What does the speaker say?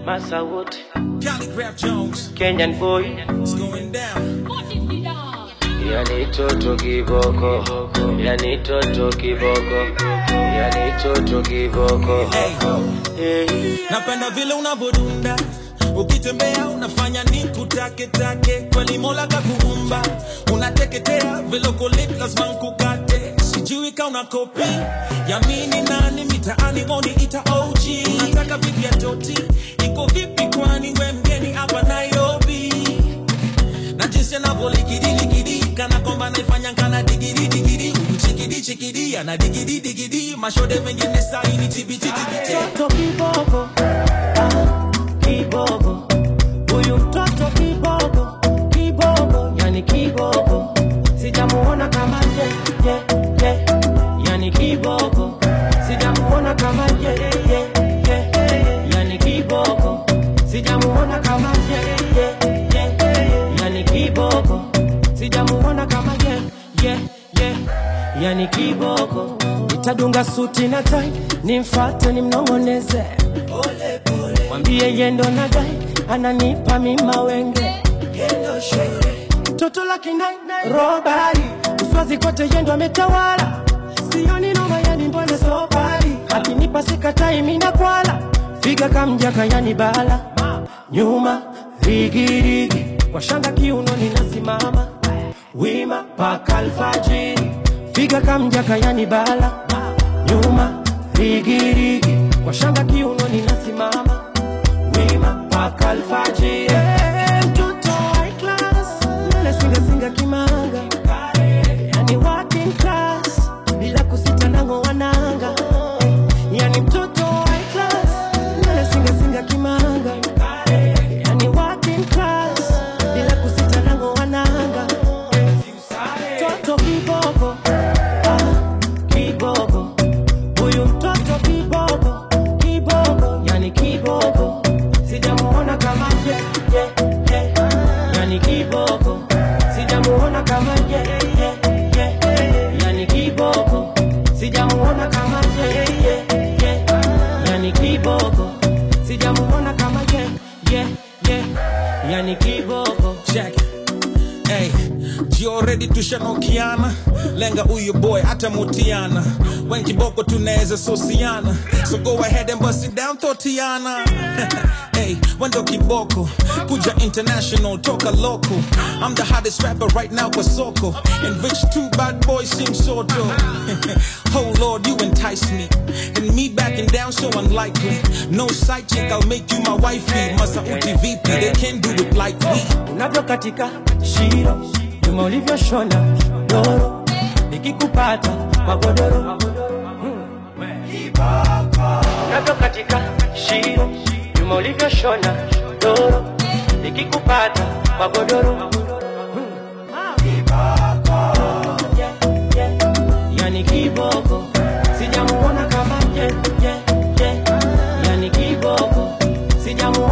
Massa Wood, Calligraph Jones, Kenyan boy. it's going down. Yani toto kiboko, yani toto kiboko, yani toto kiboko. Hey, napenda vile unavodunda, ukitembea unafanya nikutake kweli Mola kakuumba, unateketea vile uko lit lazima nkukate. Sijui kama una copy yamini nani mitaani ngoni ita OG. Unataka vipi ya toti, iko vipi kwani we mgeni hapa Nairobi? Na jinsi anavyolikidi kana kwamba naifanya kana digidi chikidi ana digidi mashode mengine saini tibiti Toto kiboko, kiboko. Huyu mtoto kiboko, yani kiboko. Sijamuona kama ye. Yani kiboko. Sijamuona kama ye. Yani kiboko. Sijamuona kama ye. Yani kiboko. Sijamuona kama ye. Yani kiboko. Nitadunga suti na tai, nimfuate nimnong'oneze. Mwambie yendo na dai, ananipa mima wenge. Toto la kinai, robari. Uswazi kote yendo ametawala. Sioni noma yani mbona sobari. Akinipa sikatai mina kwala. Figa kamjaka yani bala. Nyuma, rigirigi. Kwa shanga kiuno ninasimama. Wima, paka alfajiri. Figa kamjaka yani bala. Nyuma, rigirigi. Kwa shanga kiuno ninasimama. Wima, paka alfajiri. Mtoto high class. Nale singa kimanga. Yani working class. Bila kusita nango wananga. Yani mtoto high class. Nale singa kimanga. Yani working class. Bila kusita nango wananga. Toto kiboko. Kiboko. Huyu mtoto kiboko. Yani kiboko. Sijamuona kama ye. Yani kiboko. Sijamuona kama ye. Yani kiboko. Sijamuona kama ye. Yani kiboko. Sijamuona kama ye. Yani kiboko. check. Hey, you already tushanokiana. Lenga uyo boy ata mutiana. When kiboko tunaweza sosiana. So go ahead and bust it down Thotiana. Hey, wendo kiboko kuja international, toka local. I'm the hottest rapper right now kwa soko. And rich two bad boys seem so dope. Oh Lord, you entice me. And me backing down so unlikely. No side chick, I'll make you my wifey. Masa UTVP, they can't do it like me. Unavyo katika shiro, nyuma ulivyo shona doro, nikikupata magodoro. Unavyo katika shiro, nyuma ulivyo shona doro, nikikupata magodoro. Yani kiboko, sijamuona kama ye. Yani kiboko, sijamuona